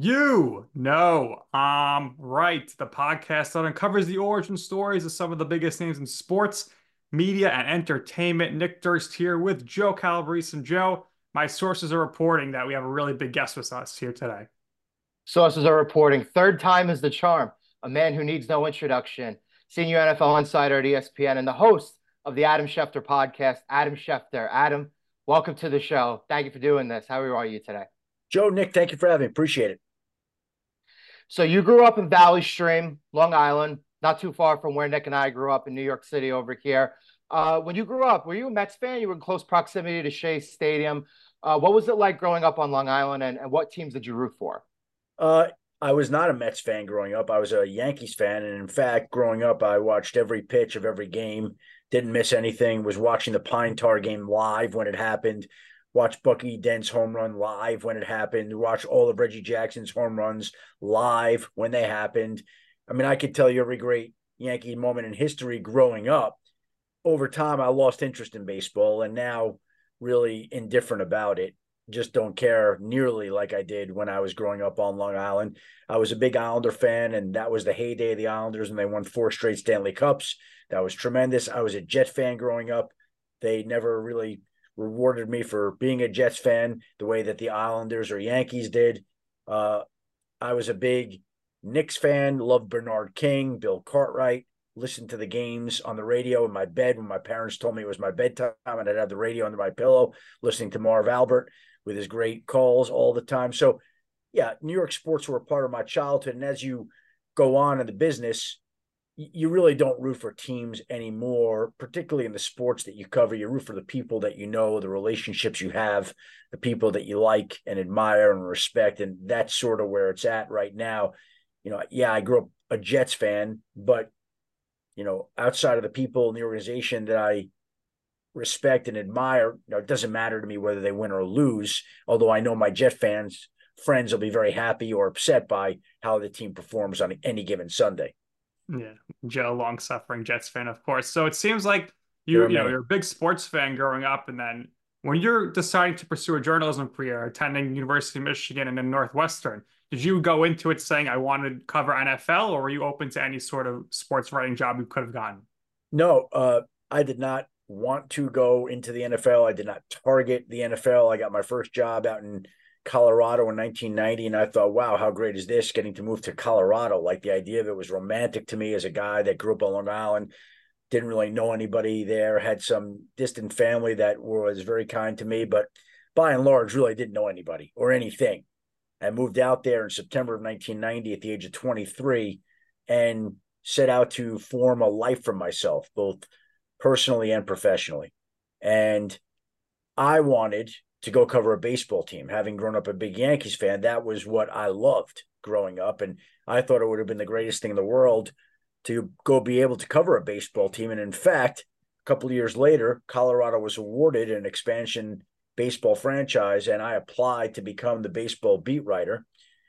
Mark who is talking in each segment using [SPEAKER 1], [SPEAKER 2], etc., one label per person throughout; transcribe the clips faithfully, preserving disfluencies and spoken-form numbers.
[SPEAKER 1] You know, um, right. The podcast that uncovers the origin stories of some of the biggest names in sports, media, and entertainment. Nick Durst here with Joe Calabrese. And Joe, my sources are reporting that we have a really big guest with us here today.
[SPEAKER 2] Sources are reporting third time is the charm, a man who needs no introduction, senior N F L insider at E S P N, and the host of the Adam Schefter podcast, Adam Schefter. Adam, welcome to the show. Thank you for doing this. How are you today?
[SPEAKER 3] Joe, Nick, thank you for having me. Appreciate it.
[SPEAKER 2] So you grew up in Valley Stream, Long Island, not too far from where Nick and I grew up in New York City over here. Uh, when you grew up, were you a Mets fan? You were in close proximity to Shea Stadium. Uh, what was it like growing up on Long Island, and, and what teams did you root for?
[SPEAKER 3] Uh, I was not a Mets fan growing up. I was a Yankees fan. And in fact, growing up, I watched every pitch of every game, didn't miss anything, was watching the Pine Tar game live when it happened, watched Bucky Dent's home run live when it happened, watched all of Reggie Jackson's home runs live when they happened. I mean, I could tell you every great Yankee moment in history growing up. Over time, I lost interest in baseball and now really indifferent about it. Just don't care nearly like I did when I was growing up on Long Island. I was a big Islander fan, and that was the heyday of the Islanders when they won four straight Stanley Cups. That was tremendous. I was a Jet fan growing up. They never really rewarded me for being a Jets fan the way that the Islanders or Yankees did. Uh, I was a big Knicks fan, loved Bernard King, Bill Cartwright, listened to the games on the radio in my bed when my parents told me it was my bedtime, and I'd have the radio under my pillow, listening to Marv Albert with his great calls all the time. So, yeah, New York sports were a part of my childhood. And as you go on in the business, you really don't root for teams anymore, particularly in the sports that you cover. You root for the people that you know, the relationships you have, the people that you like and admire and respect. And that's sort of where it's at right now. You know, yeah, I grew up a Jets fan, but, you know, outside of the people in the organization that I respect and admire, you know, it doesn't matter to me whether they win or lose, although I know my Jet fans friends will be very happy or upset by how the team performs on any given Sunday.
[SPEAKER 1] Yeah, Joe, long-suffering Jets fan, of course. So it seems like
[SPEAKER 3] There
[SPEAKER 1] you,
[SPEAKER 3] are
[SPEAKER 1] you know,
[SPEAKER 3] many.
[SPEAKER 1] you're a big sports fan growing up, and then when you're deciding to pursue a journalism career, attending University of Michigan and then Northwestern, did you go into it saying I wanted to cover N F L, or were you open to any sort of sports writing job you could have gotten?
[SPEAKER 3] No, uh, I did not want to go into the N F L. I did not target the N F L. I got my first job out in Colorado in nineteen ninety, and I thought, wow, how great is this, getting to move to Colorado? Like, the idea of it was romantic to me as a guy that grew up on Long Island, didn't really know anybody there, had some distant family that was very kind to me, but by and large, really didn't know anybody or anything. I moved out there in September of nineteen ninety at the age of twenty-three and set out to form a life for myself, both personally and professionally. And I wanted to go cover a baseball team. Having grown up a big Yankees fan, that was what I loved growing up. And I thought it would have been the greatest thing in the world to go be able to cover a baseball team. And in fact, a couple of years later, Colorado was awarded an expansion baseball franchise, and I applied to become the baseball beat writer.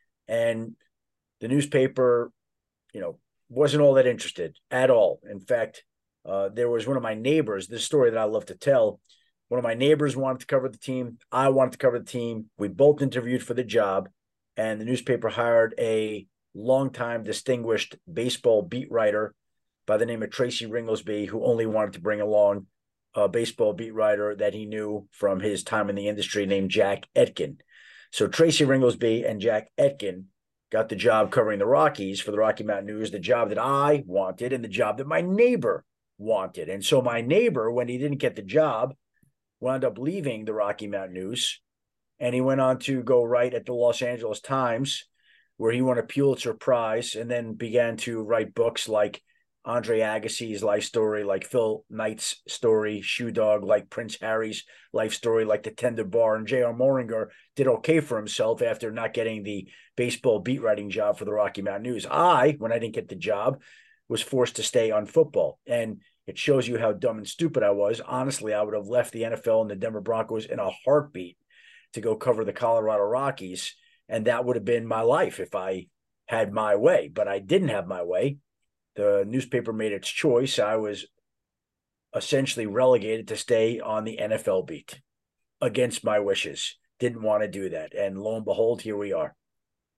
[SPEAKER 3] And the newspaper, you know, wasn't all that interested at all. In fact, uh, there was one of my neighbors, this story that I love to tell. One of my neighbors wanted to cover the team. I wanted to cover the team. We both interviewed for the job, and the newspaper hired a longtime distinguished baseball beat writer by the name of Tracy Ringlesby, who only wanted to bring along a baseball beat writer that he knew from his time in the industry named Jack Etkin. So Tracy Ringlesby and Jack Etkin got the job covering the Rockies for the Rocky Mountain News, the job that I wanted and the job that my neighbor wanted. And so my neighbor, when he didn't get the job, wound up leaving the Rocky Mountain News, and he went on to go write at the Los Angeles Times, where he won a Pulitzer Prize, and then began to write books like Andre Agassi's life story, like Phil Knight's story, Shoe Dog, like Prince Harry's life story, like The Tender Bar. And J R. Moringer did okay for himself after not getting the baseball beat writing job for the Rocky Mountain News. I, when I didn't get the job, was forced to stay on football. And it shows you how dumb and stupid I was. Honestly, I would have left the N F L and the Denver Broncos in a heartbeat to go cover the Colorado Rockies. And that would have been my life if I had my way. But I didn't have my way. The newspaper made its choice. I was essentially relegated to stay on the N F L beat against my wishes. Didn't want to do that. And lo and behold, here we are.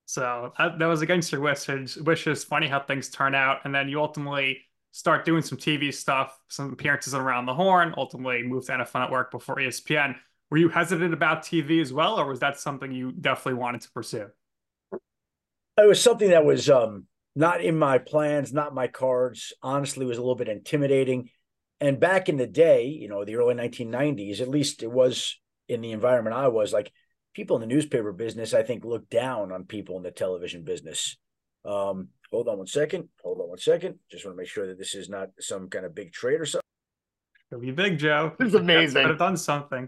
[SPEAKER 1] So that, that was against your wishes. Wishes. Funny how things turn out, and then you ultimately start doing some T V stuff, some appearances around the Horn. Ultimately, moved to N F L Network before E S P N. Were you hesitant about T V as well, or was that something you definitely wanted to pursue?
[SPEAKER 3] It was something that was um, not in my plans, not my cards. Honestly, it was a little bit intimidating. And back in the day, you know, the early nineteen nineties, at least it was in the environment I was, like people in the newspaper business, I think, looked down on people in the television business. Um, hold on one second. Hold on one second. Just want to make sure that this is not some kind of big trade or something.
[SPEAKER 1] It'll be big, Joe.
[SPEAKER 2] This is
[SPEAKER 1] Could
[SPEAKER 2] amazing.
[SPEAKER 1] have done something.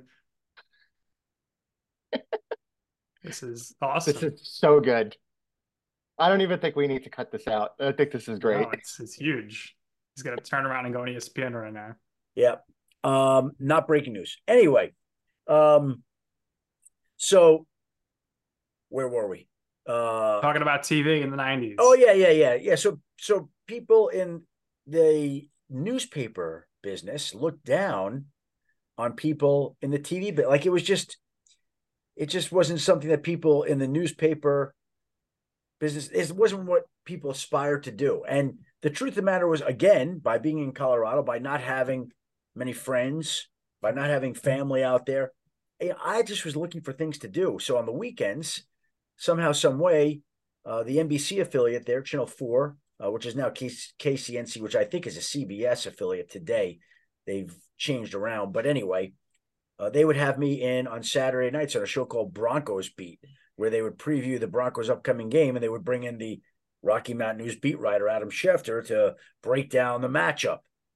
[SPEAKER 1] This is awesome.
[SPEAKER 2] This is so good. I don't even think we need to cut this out. I think this is great.
[SPEAKER 1] No, it's it's huge. He's gonna turn around and go on E S P N right now.
[SPEAKER 3] Yeah. Um, not breaking news. Anyway, um, so where were we? Uh,
[SPEAKER 1] Talking about T V in the nineties.
[SPEAKER 3] oh yeah, yeah, yeah, yeah. So so people in the newspaper business looked down on people in the T V bit. Like it was just, it just wasn't something that people in the newspaper business, it wasn't what people aspired to do. And the truth of the matter was, again, by being in Colorado, by not having many friends, by not having family out there, I just was looking for things to do. So on the weekends, somehow, some way, uh, the N B C affiliate there, Channel four, uh, which is now K C N C, which I think is a C B S affiliate today. They've changed around. But anyway, uh, they would have me in on Saturday nights on a show called Broncos Beat, where they would preview the Broncos' upcoming game, and they would bring in the Rocky Mountain News beat writer, Adam Schefter, to break down the matchup.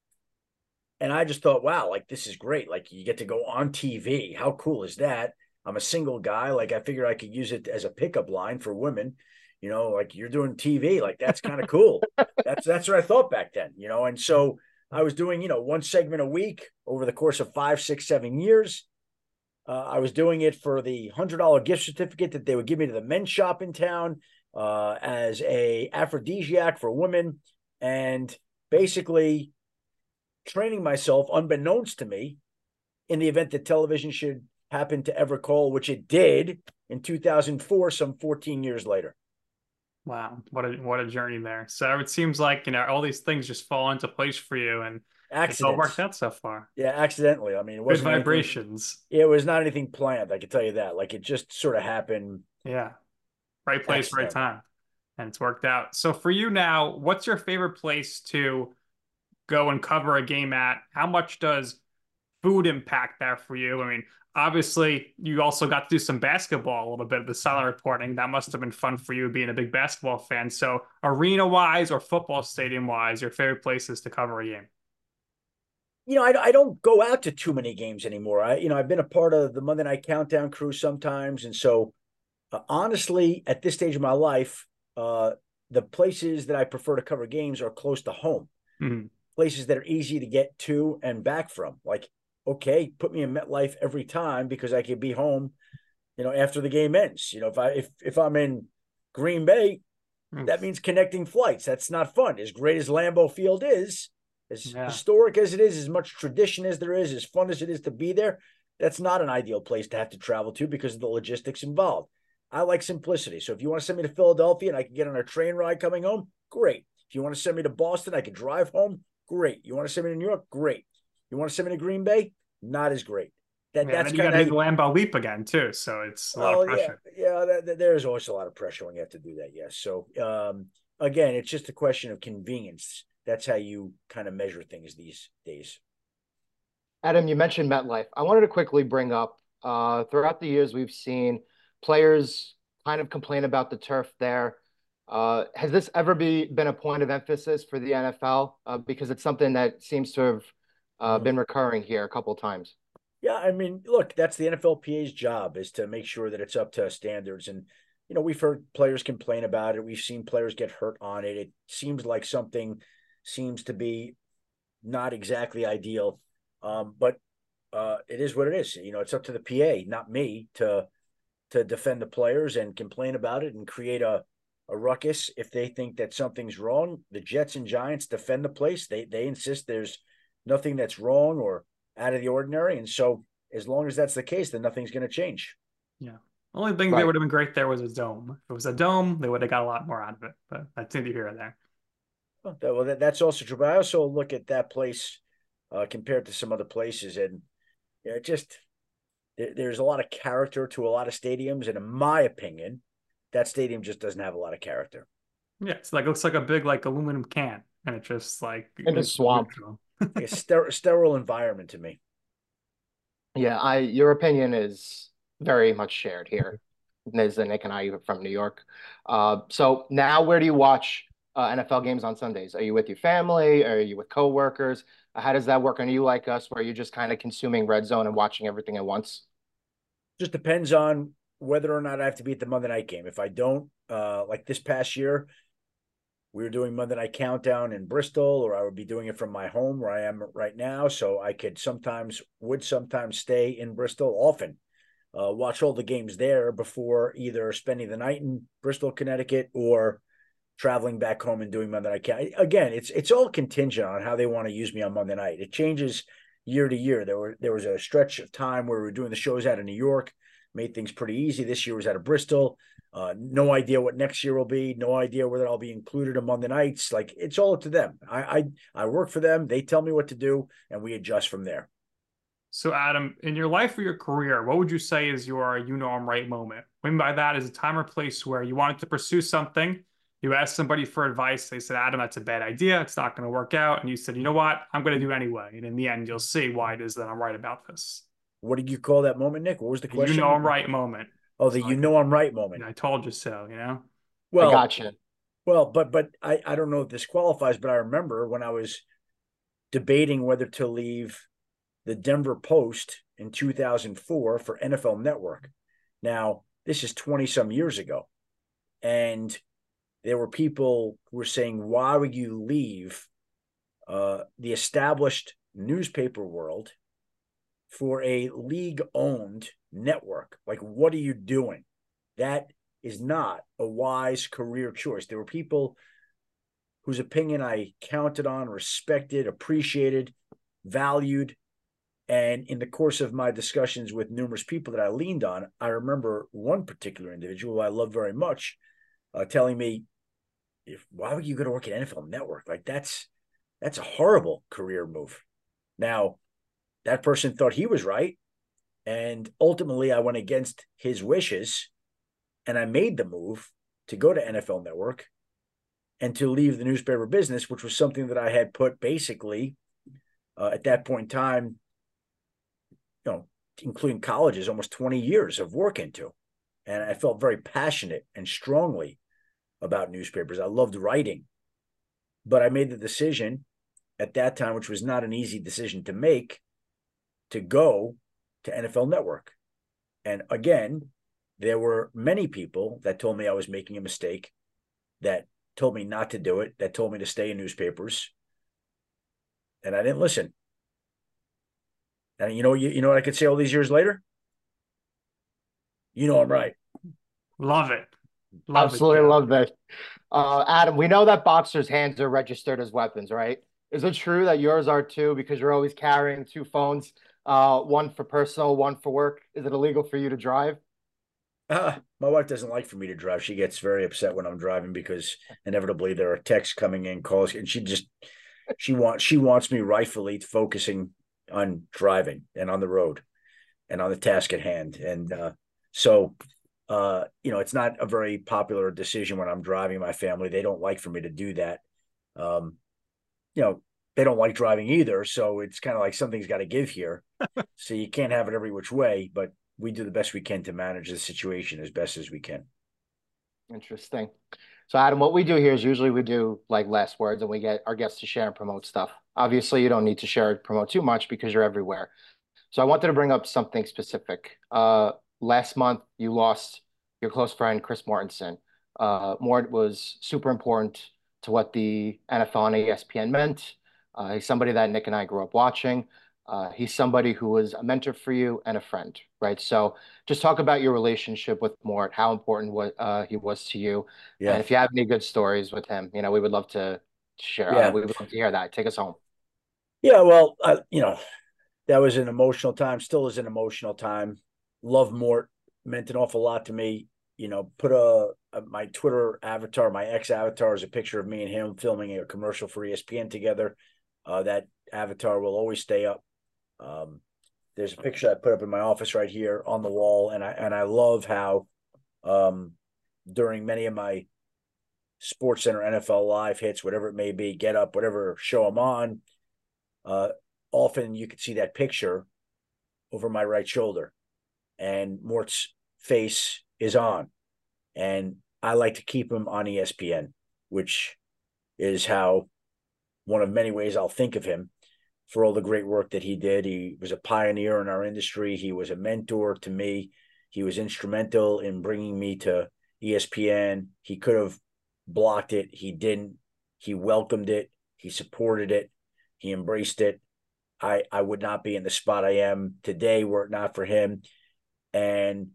[SPEAKER 3] And I just thought, wow, like, this is great. Like, you get to go on T V. How cool is that? I'm a single guy. Like, I figured I could use it as a pickup line for women. You know, like, you're doing T V. Like, that's kind of cool. That's that's what I thought back then, you know. And so I was doing, you know, one segment a week over the course of five, six, seven years. Uh, I was doing it for the one hundred dollar gift certificate that they would give me to the men's shop in town, uh, as a aphrodisiac for women, and basically training myself, unbeknownst to me, in the event that television should happen to ever call, which it did in two thousand four, some fourteen years later.
[SPEAKER 1] Wow, what a what a journey there. So it seems like, you know, all these things just fall into place for you, and it's all worked
[SPEAKER 3] Accidents.
[SPEAKER 1] out so far.
[SPEAKER 3] Yeah, accidentally. I mean, it
[SPEAKER 1] Good
[SPEAKER 3] wasn't anything,
[SPEAKER 1] vibrations.
[SPEAKER 3] it was not anything planned, I can tell you that. Like, it just sort of happened
[SPEAKER 1] Yeah. Right place, right
[SPEAKER 3] accidentally.
[SPEAKER 1] time. And it's worked out. So for you now, what's your favorite place to go and cover a game at? How much does food impact that for you? I mean, obviously, you also got to do some basketball a little bit of the sideline reporting. That must have been fun for you being a big basketball fan. So, arena wise or football stadium wise, your favorite places to cover a game?
[SPEAKER 3] You know, I, I don't go out to too many games anymore. I, you know, I've been a part of the Monday Night Countdown crew sometimes. And so, uh, honestly, at this stage of my life, uh, the places that I prefer to cover games are close to home.
[SPEAKER 1] Mm-hmm.
[SPEAKER 3] Places that are easy to get to and back from. Like, okay, put me in MetLife every time because I could be home, you know, after the game ends. You know, if I if if I'm in Green Bay, that means connecting flights. That's not fun. As great as Lambeau Field is, as
[SPEAKER 1] Yeah.
[SPEAKER 3] historic as it is, as much tradition as there is, as fun as it is to be there, that's not an ideal place to have to travel to because of the logistics involved. I like simplicity. So if you want to send me to Philadelphia and I can get on a train ride coming home, great. If you want to send me to Boston, I can drive home, great. You want to send me to New York, great. You want to send me to Green Bay, not as great. That,
[SPEAKER 1] Yeah,
[SPEAKER 3] that's
[SPEAKER 1] then you got
[SPEAKER 3] kind
[SPEAKER 1] to do
[SPEAKER 3] of
[SPEAKER 1] the Lambeau leap again too, so it's a lot
[SPEAKER 3] oh
[SPEAKER 1] of
[SPEAKER 3] yeah,
[SPEAKER 1] pressure.
[SPEAKER 3] yeah. That, that, there's always a lot of pressure when you have to do that. Yes. So um, again, it's just a question of convenience. That's how you kind of measure things these days.
[SPEAKER 2] Adam, you mentioned MetLife. I wanted to quickly bring up uh, throughout the years we've seen players kind of complain about the turf there. Uh, has this ever be been a point of emphasis for the N F L? Uh, because it's something that seems to have uh,
[SPEAKER 3] Mm.
[SPEAKER 2] been recurring here a couple of times.
[SPEAKER 3] Yeah, I mean, look, that's the N F L P A's job, is to make sure that it's up to standards. And, you know, we've heard players complain about it. We've seen players get hurt on it. It seems like something seems to be not exactly ideal. Um, but uh, it is what it is. You know, it's up to the P A, not me, to to defend the players and complain about it and create a, a ruckus if they think that something's wrong. The Jets and Giants defend the place. They they insist there's nothing that's wrong or out of the ordinary. And so as long as that's the case, then nothing's going to change.
[SPEAKER 1] Yeah. Only thing that
[SPEAKER 2] Right.
[SPEAKER 1] would have been great there was a dome. If it was a dome, they would have got a lot more out of it. But that's neither here or there.
[SPEAKER 3] Well, that, well, that, that's also true. But I also look at that place uh, compared to some other places, and yeah, it just there, there's a lot of character to a lot of stadiums, and in my opinion, that stadium just doesn't have a lot of character.
[SPEAKER 1] Yeah, it's like it looks like a big like aluminum can, and it just like
[SPEAKER 2] In the
[SPEAKER 1] is weird
[SPEAKER 2] swamp.
[SPEAKER 1] to
[SPEAKER 3] Like a ster- sterile environment to me.
[SPEAKER 2] Yeah, I your opinion is very much shared here. There's Nick and I from New York. Uh, so now where do you watch uh, N F L games on Sundays? Are you with your family? Are you with coworkers? Uh, How does that work? Are you like us where you're just kind of consuming Red Zone and watching everything at once?
[SPEAKER 3] Just depends on whether or not I have to be at the Monday night game. If I don't, uh, like this past year, we were doing Monday Night Countdown in Bristol, or I would be doing it from my home where I am right now. So I could sometimes, would sometimes stay in Bristol, often uh, watch all the games there before either spending the night in Bristol, Connecticut, or traveling back home and doing Monday Night Countdown. Again, it's it's all contingent on how they want to use me on Monday night. It changes year to year. There were there was a stretch of time where we were doing the shows out of New York, made things pretty easy. This year was out of Bristol. Uh, no idea what next year will be. No idea whether I'll be included on Monday nights. Like it's all up to them. I, I I work for them. They tell me what to do, and we adjust from there.
[SPEAKER 1] So, Adam, in your life or your career, what would you say is your you know I'm right moment? What I mean by that is a time or place where you wanted to pursue something, you asked somebody for advice, they said, Adam, that's a bad idea, it's not going to work out, and you said, you know what, I'm going to do it anyway. And in the end, you'll see why it is that I'm right about this.
[SPEAKER 3] What did you call that moment, Nick? What was the
[SPEAKER 1] You know
[SPEAKER 3] question?
[SPEAKER 1] I'm right moment.
[SPEAKER 3] Oh, the
[SPEAKER 1] So
[SPEAKER 3] you
[SPEAKER 1] like,
[SPEAKER 3] know I'm right moment.
[SPEAKER 1] I told you so, you know?
[SPEAKER 2] I
[SPEAKER 3] Well,
[SPEAKER 2] got you.
[SPEAKER 3] well, but but I I don't know if this qualifies, but I remember when I was debating whether to leave the Denver Post in two thousand four for N F L Network. Now, this is twenty some years ago. And there were people who were saying, why would you leave uh, the established newspaper world for a league owned network? Like, what are you doing? That is not a wise career choice. There were people whose opinion I counted on, respected, appreciated, valued. And in the course of my discussions with numerous people that I leaned on, I remember one particular individual I love very much uh, telling me, "If why would you go to work at N F L Network? Like that's that's a horrible career move." Now, that person thought he was right, and ultimately, I went against his wishes, and I made the move to go to N F L Network and to leave the newspaper business, which was something that I had put basically uh, at that point in time, you know, including colleges, almost twenty years of work into. And I felt very passionate and strongly about newspapers. I loved writing, but I made the decision at that time, which was not an easy decision to make, to go to N F L Network. And again, there were many people that told me I was making a mistake, that told me not to do it, that told me to stay in newspapers. And I didn't listen. And you know, you, you know what I could say all these years later? You know I'm right.
[SPEAKER 1] Love it. Love it,
[SPEAKER 2] Absolutely
[SPEAKER 1] Joe.
[SPEAKER 2] love that. Uh, Adam, we know that boxers' hands are registered as weapons, right? Is it true that yours are too because you're always carrying two phones, uh, one for personal, one for work? Is it illegal for you to drive?
[SPEAKER 3] Uh, my wife doesn't like for me to drive. She gets very upset when I'm driving because inevitably there are texts coming in, calls, and she just she wants she wants me rightfully focusing on driving and on the road and on the task at hand. And uh, so uh, you know, it's not a very popular decision when I'm driving my family. They don't like for me to do that. Um, you know, they don't like driving either. So it's kind of like something's got to give here. So you can't have it every which way, but we do the best we can to manage the situation as best as we can.
[SPEAKER 2] Interesting. So, Adam, what we do here is usually we do like last words and we get our guests to share and promote stuff. Obviously, you don't need to share and promote too much because you're everywhere. So, I wanted to bring up something specific. Uh, last month, you lost your close friend, Chris Mortensen. Uh, Mort was super important to what the N F L and E S P N meant. Uh, he's somebody that Nick and I grew up watching. Uh, he's somebody who was a mentor for you and a friend, right? So just talk about your relationship with Mort, how important what uh, he was to you,
[SPEAKER 3] Yeah.
[SPEAKER 2] and if you have any good stories with him, you know, we would love to share. Uh,
[SPEAKER 3] Yeah.
[SPEAKER 2] we would love to hear that. Take us home.
[SPEAKER 3] Yeah. Well, uh, you know, that was an emotional time, still is an emotional time. Love Mort meant an awful lot to me. You know, put a, a my Twitter avatar, my ex avatar, is a picture of me and him filming a commercial for E S P N together. Uh, that avatar will always stay up. Um, there's a picture I put up in my office right here on the wall, and I and I love how um, during many of my Sports Center N F L Live hits, whatever it may be, Get Up, whatever show I'm on, uh, often you could see that picture over my right shoulder, and Mort's face is on, and I like to keep him on E S P N, which is how one of many ways I'll think of him for all the great work that he did. He was a pioneer in our industry. He was a mentor to me. He was instrumental in bringing me to E S P N. He could have blocked it. He didn't. He welcomed it. He supported it. He embraced it. I, I would not be in the spot I am today were it not for him. And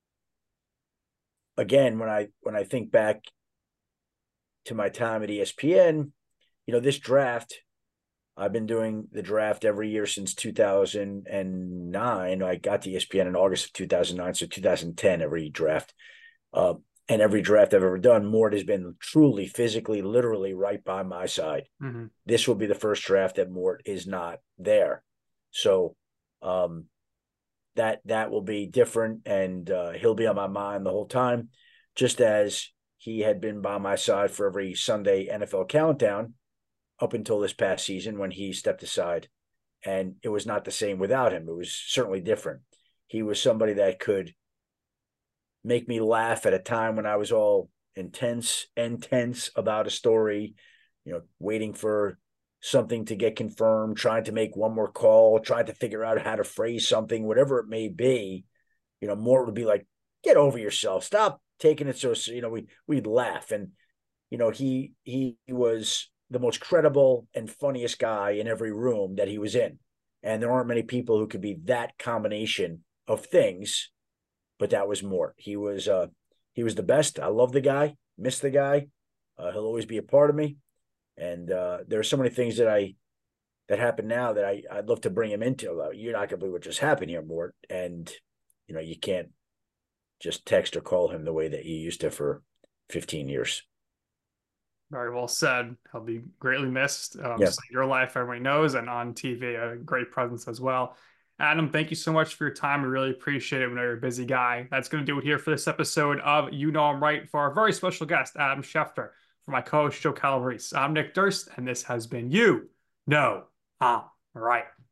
[SPEAKER 3] again, when I when I think back to my time at E S P N, you know, this draft, I've been doing the draft every year since two thousand nine. I got to E S P N in August of two thousand nine, so two thousand ten every draft. Uh, and every draft I've ever done, Mort has been truly, physically, literally right by my side. Mm-hmm. This will be the first draft that Mort is not there. So um, that that will be different, and uh, he'll be on my mind the whole time, just as he had been by my side for every Sunday N F L countdown up until this past season when he stepped aside. And it was not the same without him. It was certainly different. He was somebody that could make me laugh at a time when I was all intense and tense about a story, you know, waiting for something to get confirmed, trying to make one more call, trying to figure out how to phrase something, whatever it may be. You know, Mort would be like, get over yourself. Stop taking it so, you know, we, we'd laugh. And, you know, he, he was the most credible and funniest guy in every room that he was in. And there aren't many people who could be that combination of things, but that was Mort. He was, uh, he was the best. I love the guy, miss the guy. Uh, he'll always be a part of me. And uh, there are so many things that I, that happen now that I, I'd love to bring him into. Like, you're not going to believe what just happened here, Mort. And, you know, you can't just text or call him the way that you used to for fifteen years.
[SPEAKER 1] Very well said. He'll be greatly missed. Um,
[SPEAKER 3] yeah.
[SPEAKER 1] So your life, everybody knows, and on T V, a great presence as well. Adam, thank you so much for your time. We really appreciate it. We know you're a busy guy. That's going to do it here for this episode of You Know I'm Right for our very special guest, Adam Schefter. For my co-host, Joe Calabrese, I'm Nick Durst, and this has been You Know I'm Right.